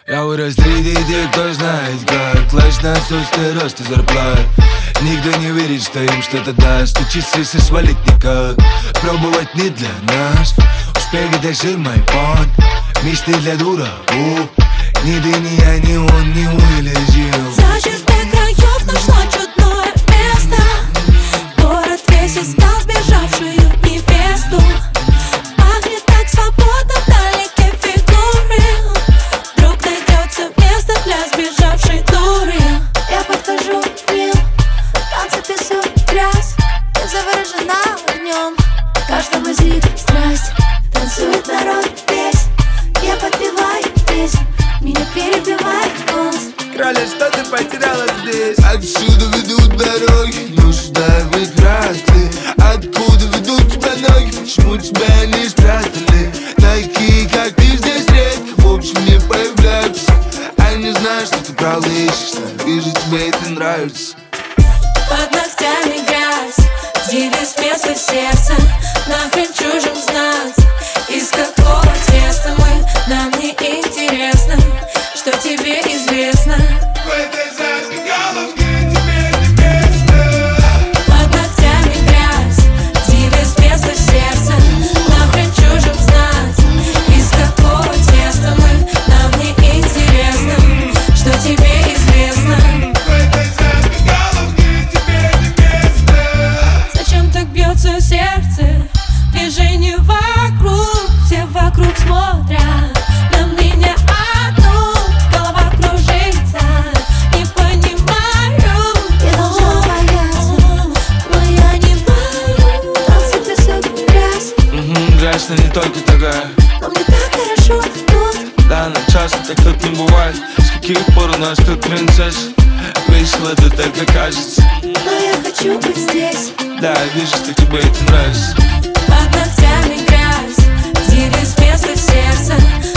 Я вырос среди тех, кто знает, как класть на отсутствие роста зарплат. Никто не верит, что им что-то даст. Учиться и свалить никак. Пробовать не для нас. Успех — это жир, мой понт. Мечты для дураков. Ни ты, ни я, ни он не вылезем. За чертой краев нашло чудное место. Город весь искал сбежавшую невесту. Пахнет так свободно вдалеке фигуры. Вдруг найдется место для сбежавшей дуры. Я подхожу к ним, танцы, песок, грязь. Я заворожена в нем, в каждом из них страсть. Танцует народ весь, я подпеваю песню. Меня перебивает голос. Краля, что ты потеряла здесь? Отсюда ведут дороги, но сюда прекрасны. Откуда ведут тебя ноги? Почему тебя не спрятали? Такие, как ты, здесь редко, в общем, не появляются. А не знаю, что ты правда ищешь, но вижу, тебе это нравится. Под ногтями грязь, двигаясь вместо сердца. Нахрен чужим знать, из какого теста мы. Нам не интересно, что тебе известно. В этой забегаловке тебе не место. Под ногтями грязь, двигаясь вместо сердца. Нахрен чужим знать, из какого теста мы. Нам не интересно, что тебе известно. В этой забегаловке тебе не место. Зачем так бьется сердце? Движение вокруг, все вокруг смотрят на меня одну. Голова кружится, не понимаю. Я должна бояться, но я не знаю. Танцы, песок, грязь. Грязь, но не только такая. Но мне так хорошо тут. Да, но часто так тут не бывает. С каких пор у нас тут принцесса? Весело тут только кажется. Но я хочу быть здесь. Да, вижу, что тебе это нравится. Под ногтями грязь, двигаясь вместо сердца.